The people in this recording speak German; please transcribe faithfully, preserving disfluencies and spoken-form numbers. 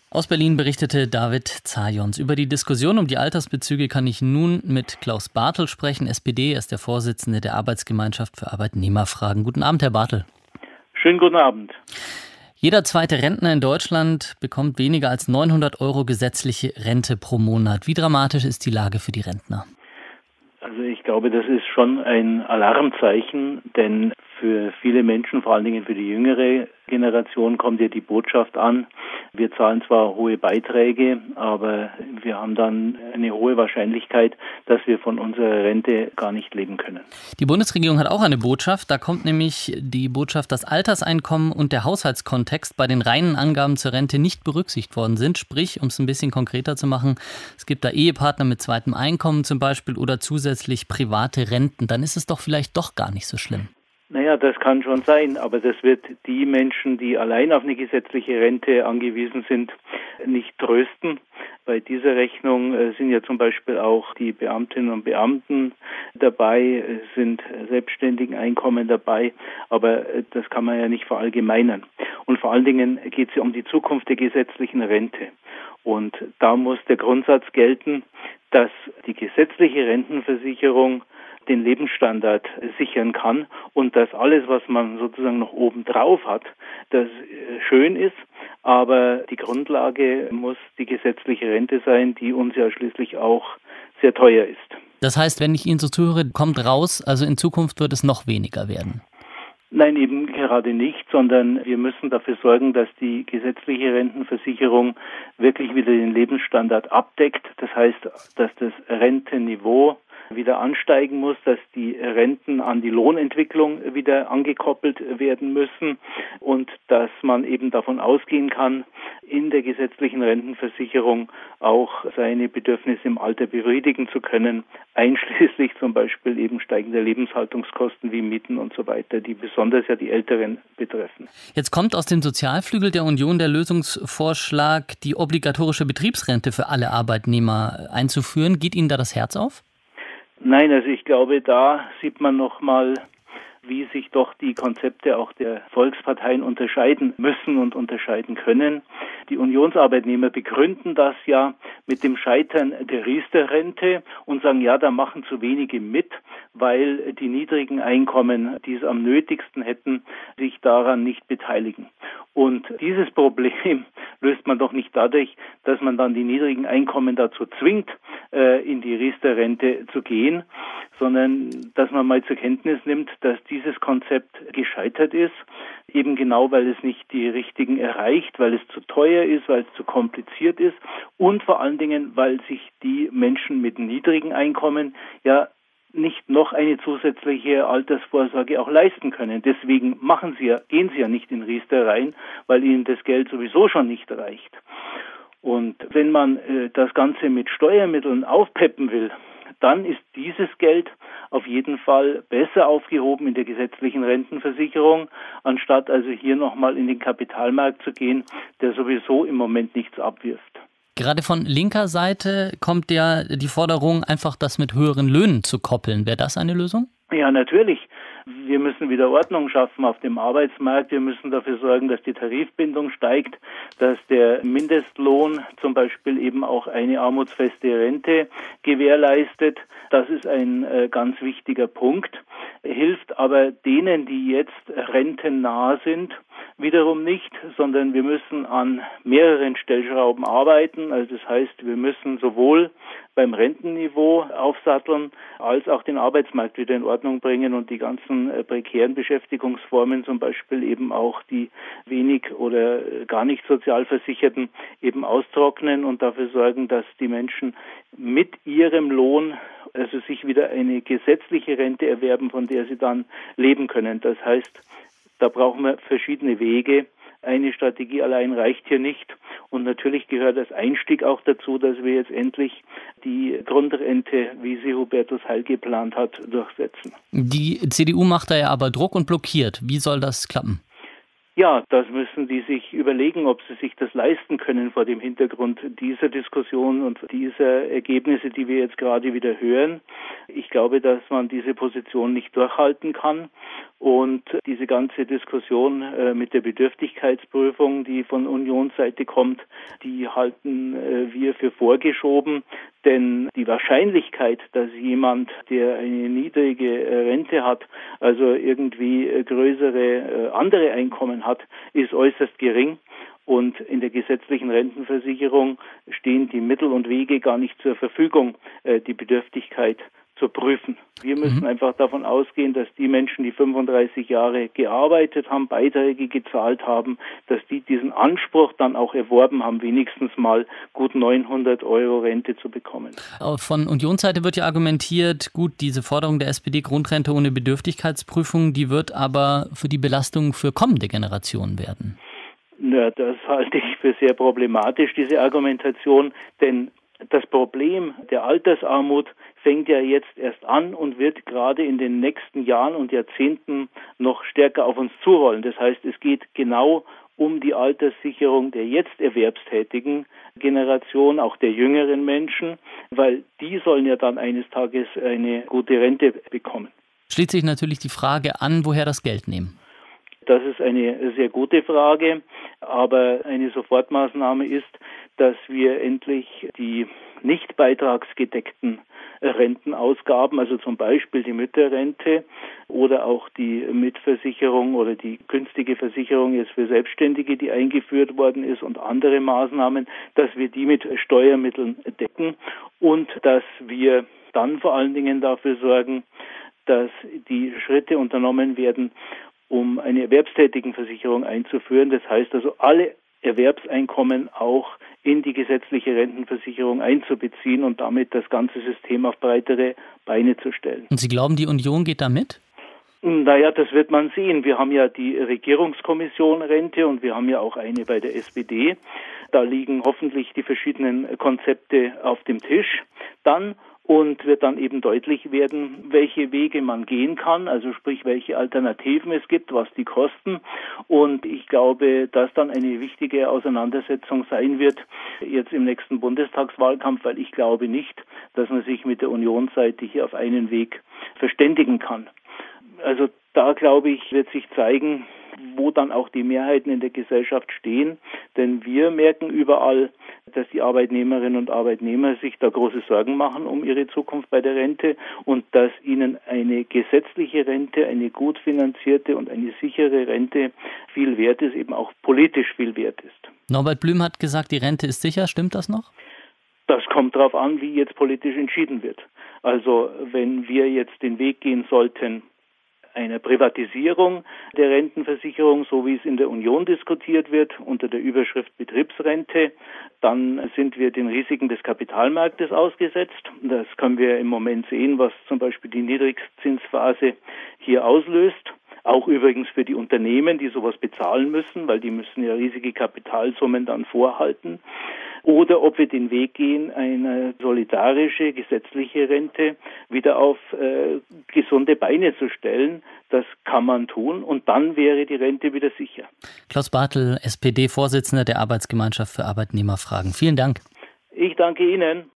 Aus Berlin berichtete David Zajons. Über die Diskussion um die Altersbezüge kann ich nun mit Klaus Bartel sprechen, S P D. Er ist der Vorsitzende der Arbeitsgemeinschaft für Arbeitnehmerfragen. Guten Abend, Herr Bartel. Schönen guten Abend. Jeder zweite Rentner in Deutschland bekommt weniger als neunhundert Euro gesetzliche Rente pro Monat. Wie dramatisch ist die Lage für die Rentner? Also ich glaube, das ist schon ein Alarmzeichen, denn für viele Menschen, vor allen Dingen für die jüngere Generation, kommt ja die Botschaft an, wir zahlen zwar hohe Beiträge, aber wir haben dann eine hohe Wahrscheinlichkeit, dass wir von unserer Rente gar nicht leben können. Die Bundesregierung hat auch eine Botschaft. Da kommt nämlich die Botschaft, dass Alterseinkommen und der Haushaltskontext bei den reinen Angaben zur Rente nicht berücksichtigt worden sind. Sprich, um es ein bisschen konkreter zu machen, es gibt da Ehepartner mit zweitem Einkommen zum Beispiel oder zusätzlich private Renten. Dann ist es doch vielleicht doch gar nicht so schlimm. Naja, das kann schon sein, aber das wird die Menschen, die allein auf eine gesetzliche Rente angewiesen sind, nicht trösten. Bei dieser Rechnung sind ja zum Beispiel auch die Beamtinnen und Beamten dabei, sind selbstständigen Einkommen dabei, aber das kann man ja nicht verallgemeinern. Und vor allen Dingen geht es ja um die Zukunft der gesetzlichen Rente. Und da muss der Grundsatz gelten, dass die gesetzliche Rentenversicherung den Lebensstandard sichern kann und dass alles, was man sozusagen noch obendrauf hat, das schön ist, aber die Grundlage muss die gesetzliche Rente sein, die uns ja schließlich auch sehr teuer ist. Das heißt, wenn ich Ihnen so zuhöre, kommt raus, also in Zukunft wird es noch weniger werden. Nein, eben gerade nicht, sondern wir müssen dafür sorgen, dass die gesetzliche Rentenversicherung wirklich wieder den Lebensstandard abdeckt. Das heißt, dass das Rentenniveau wieder ansteigen muss, dass die Renten an die Lohnentwicklung wieder angekoppelt werden müssen und dass man eben davon ausgehen kann, in der gesetzlichen Rentenversicherung auch seine Bedürfnisse im Alter befriedigen zu können, einschließlich zum Beispiel eben steigender Lebenshaltungskosten wie Mieten und so weiter, die besonders ja die Älteren betreffen. Jetzt kommt aus dem Sozialflügel der Union der Lösungsvorschlag, die obligatorische Betriebsrente für alle Arbeitnehmer einzuführen. Geht Ihnen da das Herz auf? Nein, also ich glaube, da sieht man noch mal, wie sich doch die Konzepte auch der Volksparteien unterscheiden müssen und unterscheiden können. Die Unionsarbeitnehmer begründen das ja mit dem Scheitern der Riester-Rente und sagen, ja, da machen zu wenige mit, weil die niedrigen Einkommen, die es am nötigsten hätten, sich daran nicht beteiligen. Und dieses Problem löst man doch nicht dadurch, dass man dann die niedrigen Einkommen dazu zwingt, in die Riester-Rente zu gehen, sondern dass man mal zur Kenntnis nimmt, dass dieses Konzept gescheitert ist, eben genau, weil es nicht die Richtigen erreicht, weil es zu teuer ist, weil es zu kompliziert ist und vor allen Dingen, weil sich die Menschen mit niedrigen Einkommen ja nicht noch eine zusätzliche Altersvorsorge auch leisten können. Deswegen machen sie ja, gehen sie ja nicht in Riester rein, weil ihnen das Geld sowieso schon nicht reicht. Und wenn man äh, das Ganze mit Steuermitteln aufpeppen will, dann ist dieses Geld auf jeden Fall besser aufgehoben in der gesetzlichen Rentenversicherung, anstatt also hier nochmal in den Kapitalmarkt zu gehen, der sowieso im Moment nichts abwirft. Gerade von linker Seite kommt ja die Forderung, einfach das mit höheren Löhnen zu koppeln. Wäre das eine Lösung? Ja, natürlich. Wir müssen wieder Ordnung schaffen auf dem Arbeitsmarkt. Wir müssen dafür sorgen, dass die Tarifbindung steigt, dass der Mindestlohn zum Beispiel eben auch eine armutsfeste Rente gewährleistet. Das ist ein äh, ganz wichtiger Punkt. Hilft aber denen, die jetzt rentennah sind, wiederum nicht, sondern wir müssen an mehreren Stellschrauben arbeiten. Also das heißt, wir müssen sowohl beim Rentenniveau aufsatteln, als auch den Arbeitsmarkt wieder in Ordnung bringen und die ganzen äh, prekären Beschäftigungsformen, zum Beispiel eben auch die wenig oder gar nicht Sozialversicherten, eben austrocknen und dafür sorgen, dass die Menschen mit ihrem Lohn also sich wieder eine gesetzliche Rente erwerben, von der sie dann leben können. Das heißt, da brauchen wir verschiedene Wege. Eine Strategie allein reicht hier nicht. Und natürlich gehört als Einstieg auch dazu, dass wir jetzt endlich die Grundrente, wie sie Hubertus Heil geplant hat, durchsetzen. Die C D U macht da ja aber Druck und blockiert. Wie soll das klappen? Ja, das müssen die sich überlegen, ob sie sich das leisten können vor dem Hintergrund dieser Diskussion und dieser Ergebnisse, die wir jetzt gerade wieder hören. Ich glaube, dass man diese Position nicht durchhalten kann Und diese ganze Diskussion äh, mit der Bedürftigkeitsprüfung, die von Unionsseite kommt, die halten äh, wir für vorgeschoben. Denn die Wahrscheinlichkeit, dass jemand, der eine niedrige äh, Rente hat, also irgendwie äh, größere äh, andere Einkommen hat, ist äußerst gering. Und in der gesetzlichen Rentenversicherung stehen die Mittel und Wege gar nicht zur Verfügung, äh, die Bedürftigkeit zu prüfen. Wir müssen mhm. einfach davon ausgehen, dass die Menschen, die fünfunddreißig Jahre gearbeitet haben, Beiträge gezahlt haben, dass die diesen Anspruch dann auch erworben haben, wenigstens mal gut neunhundert Euro Rente zu bekommen. Von Unionsseite wird ja argumentiert, gut, diese Forderung der S P D, Grundrente ohne Bedürftigkeitsprüfung, die wird aber für die Belastung für kommende Generationen werden. Na, das halte ich für sehr problematisch, diese Argumentation, denn das Problem der Altersarmut fängt ja jetzt erst an und wird gerade in den nächsten Jahren und Jahrzehnten noch stärker auf uns zurollen. Das heißt, es geht genau um die Alterssicherung der jetzt erwerbstätigen Generation, auch der jüngeren Menschen, weil die sollen ja dann eines Tages eine gute Rente bekommen. Schließt sich natürlich die Frage an, woher das Geld nehmen. Das ist eine sehr gute Frage, aber eine Sofortmaßnahme ist, dass wir endlich die nicht beitragsgedeckten Rentenausgaben, also zum Beispiel die Mütterrente oder auch die Mitversicherung oder die günstige Versicherung jetzt für Selbstständige, die eingeführt worden ist, und andere Maßnahmen, dass wir die mit Steuermitteln decken und dass wir dann vor allen Dingen dafür sorgen, dass die Schritte unternommen werden, um eine Erwerbstätigenversicherung einzuführen. Das heißt also, alle Erwerbseinkommen auch in die gesetzliche Rentenversicherung einzubeziehen und damit das ganze System auf breitere Beine zu stellen. Und Sie glauben, die Union geht da mit? Naja, das wird man sehen. Wir haben ja die Regierungskommission Rente und wir haben ja auch eine bei der S P D. Da liegen hoffentlich die verschiedenen Konzepte auf dem Tisch dann. Und wird dann eben deutlich werden, welche Wege man gehen kann, also sprich, welche Alternativen es gibt, was die kosten. Und ich glaube, dass dann eine wichtige Auseinandersetzung sein wird, jetzt im nächsten Bundestagswahlkampf, weil ich glaube nicht, dass man sich mit der Unionsseite hier auf einen Weg verständigen kann. Also da, glaube ich, wird sich zeigen, wo dann auch die Mehrheiten in der Gesellschaft stehen. Denn wir merken überall, dass die Arbeitnehmerinnen und Arbeitnehmer sich da große Sorgen machen um ihre Zukunft bei der Rente und dass ihnen eine gesetzliche Rente, eine gut finanzierte und eine sichere Rente viel wert ist, eben auch politisch viel wert ist. Norbert Blüm hat gesagt, die Rente ist sicher. Stimmt das noch? Das kommt darauf an, wie jetzt politisch entschieden wird. Also wenn wir jetzt den Weg gehen sollten, einer Privatisierung der Rentenversicherung, so wie es in der Union diskutiert wird, unter der Überschrift Betriebsrente, dann sind wir den Risiken des Kapitalmarktes ausgesetzt. Das können wir im Moment sehen, was zum Beispiel die Niedrigzinsphase hier auslöst. Auch übrigens für die Unternehmen, die sowas bezahlen müssen, weil die müssen ja riesige Kapitalsummen dann vorhalten. Oder ob wir den Weg gehen, eine solidarische, gesetzliche Rente wieder auf äh, gesunde Beine zu stellen. Das kann man tun und dann wäre die Rente wieder sicher. Klaus Bartel, S P D-Vorsitzender der Arbeitsgemeinschaft für Arbeitnehmerfragen. Vielen Dank. Ich danke Ihnen.